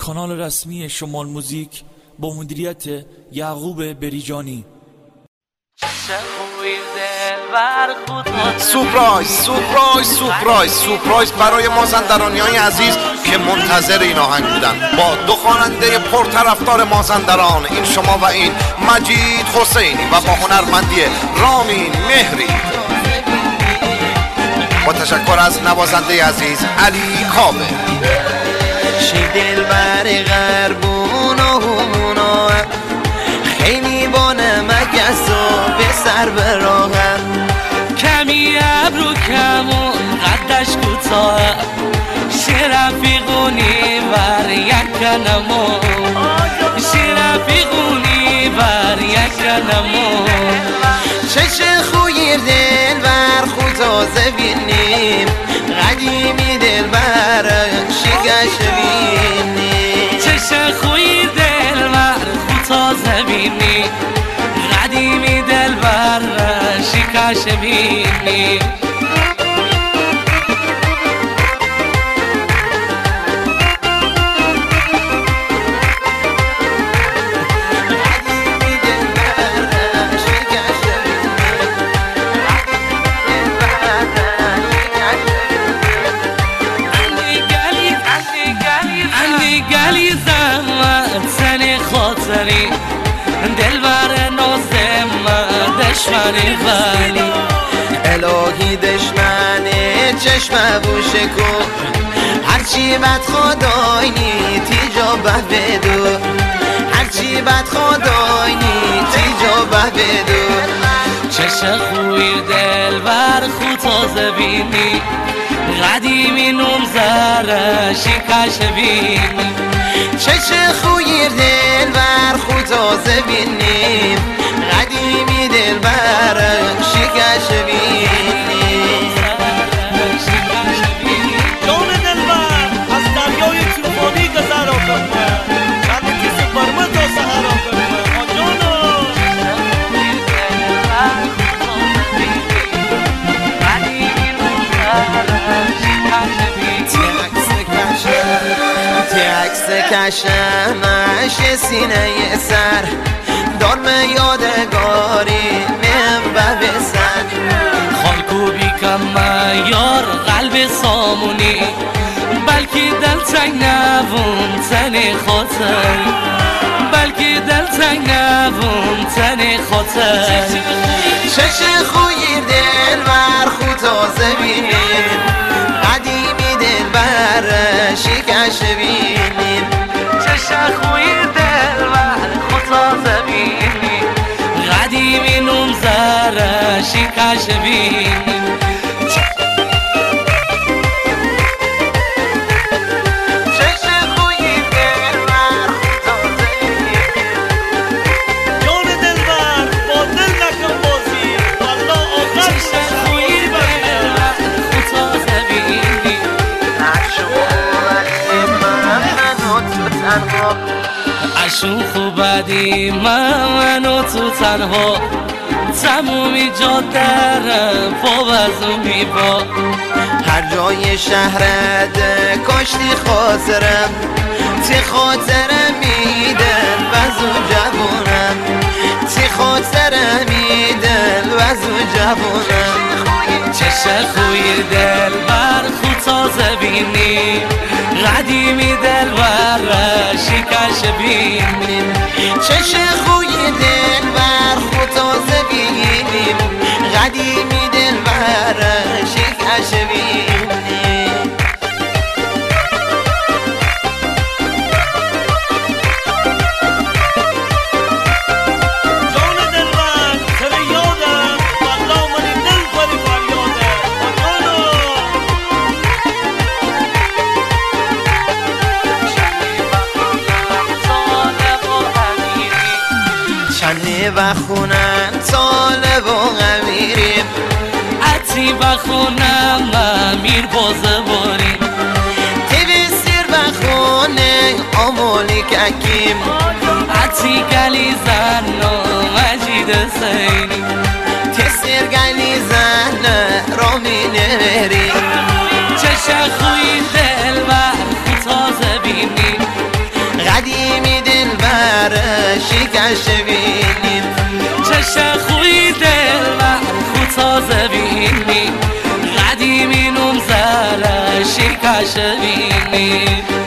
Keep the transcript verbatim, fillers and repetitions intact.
کانال رسمی شمال موزیک با مدیریت یعقوب بریجانی. سورپرایز سورپرایز سورپرایز سورپرایز برای مازندرانیان عزیز که منتظر این آهنگ بودن. با دو خواننده پرطرفدار مازندران، این شما و این مجید حسینی و با هنرمندی رامین مهری، با تشکر از نوازنده عزیز علی کاوه. شی دلبر غربون و همونا خیلی با نمکست و به سر براهم، کمی ابرو کمون قدش کوتاه شرفیقونی بر یک نمو شرفیقونی بر یک نمو چش خویر دل بر خود تازه بینیم قدیمی دل بر شکش بینیم چش خویر دل بر خود تازه بینیم قدیمی دل بر شکش بینیم. دل بر نازم دشمنی ولی الهی دشمنه چشم بوشه کن، هرچی بد خدایینی تیجا به بدو، هرچی بد خدایینی تیجا به بدو. چش خویر دل بر خود تازه بینی قدیمی نوم زره شکش بینی چش خویر دل بر خود تازه بینیم قدیمی دل بر شکش بینیم. جان دلبر از دریای طوفانی گذر آکنه چند کسی برمه تا سهر آکنه آجانا تکس کشمش سینه سر دارم یادگاری نم بسر خالکو بیکم یار قلب سامونی بلکی دل تنگ نبون تن خاطر بلکی دل تنگ نبون تن خاطر چش خویر دل بر خود تازه بینیم قدیمی دل بر شکش بینیم چش خویر دل بر خود تازه بینیم قدیمی نوم زره شکش بینیم. اشون خوبدی من و تو تنها تمومی جادرم پاوزو میبا هر جای شهرت کاشتی خاطرم تی خاطرم میدن وزو جوانم تی خاطرم میدن وزو جوانم چش خویر دل بر خود تازه بینیم قدیمی دل بر شکش بینیم چش خویر دل بر خود تازه بینیم قدیمی دل بر شکش بینیم. و خونم طالب و غمیریم عطی و خونم امیر بازه باریم تیوی سیر و خونه آمولی ککیم عطی گلی زن و مجید سینی تسیر گلی زن رامی نریم چش خوی دل بر خود تازه بینیم شکش بینیم چشه خوی دل بر خود تازه بینیم قدیمی نوم زره شکش بینیم